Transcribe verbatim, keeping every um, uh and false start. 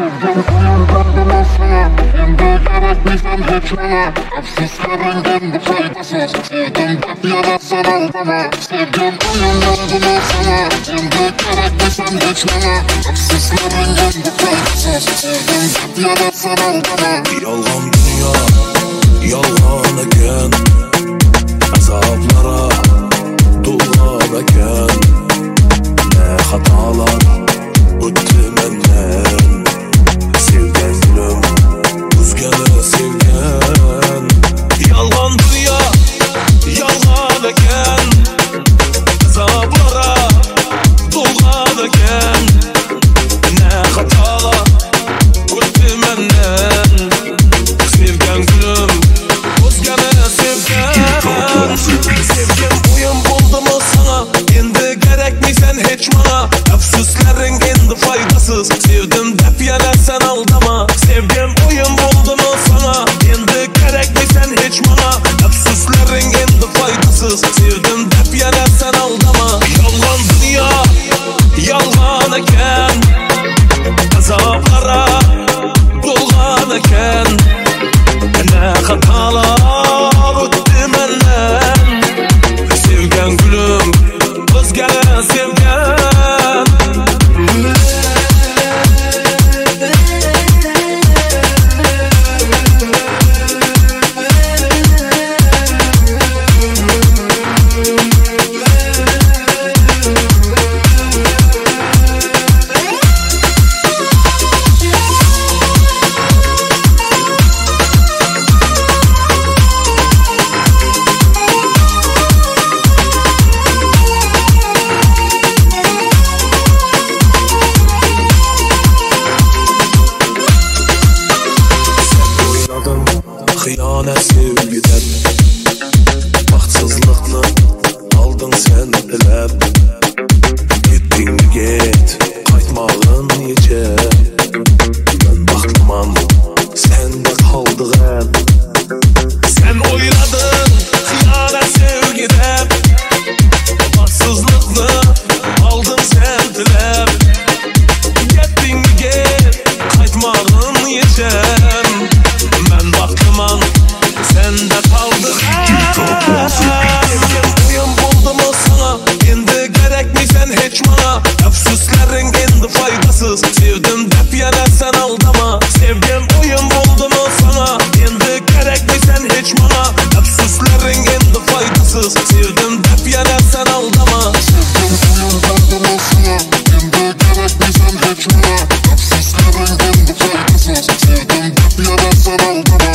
Yalgan dünya, yalgan eken, azaplara dolar eken. Ne hatalar öttü menden, sevgen gülüm, özgene sevgen. Yalgan dünya, yalgan eken, azaplara dolar eken. Ne hatalar öttü menden, sevgen gülüm, özgene sevgen. Sevgim oyun buldu mu sana, endi gerekmiysen hiç bana. Öpsüzlerin endi faydasız, sevdim dep yana sen aldama. Sevgim oyun buldu mu sana, endi gerekmiysen hiç bana. Öpsüzlerin endi faydasız, sevdim dep yana sen aldama. Yalgan dünya, yalgan eken, azaplara dolgan eken. Ne hatalar öttü menden, sevgen gülüm, özgene sevgen. Xıyanet sevgiden, baxtsızlıqni aldın sen dilep. Gittin git, qaytmağın necə. Ben baxtıman, sende kaldı hep. Sen oyladın, xıyanet sevgiden, baxtsızlıqni aldın sen dilep. Gittin git, qaytmağın necə. Ben baktıman, sende kaldı Sevgim oyun buldu mu sana, endi gerekmiysen hiç bana. Öpsüzlerin endi faydasız, sevdim dep yana sen aldama. Sevgim oyun buldu mu sana, endi gerekmiysen hiç bana. Öpsüzlerin endi faydasız, sevdim dep yana sen aldama. Sevgim oyun buldu mu sana, endi gerekmiysen hiç bana. Öpsüzlerin endi faydasız, sevdim dep yana sen aldama.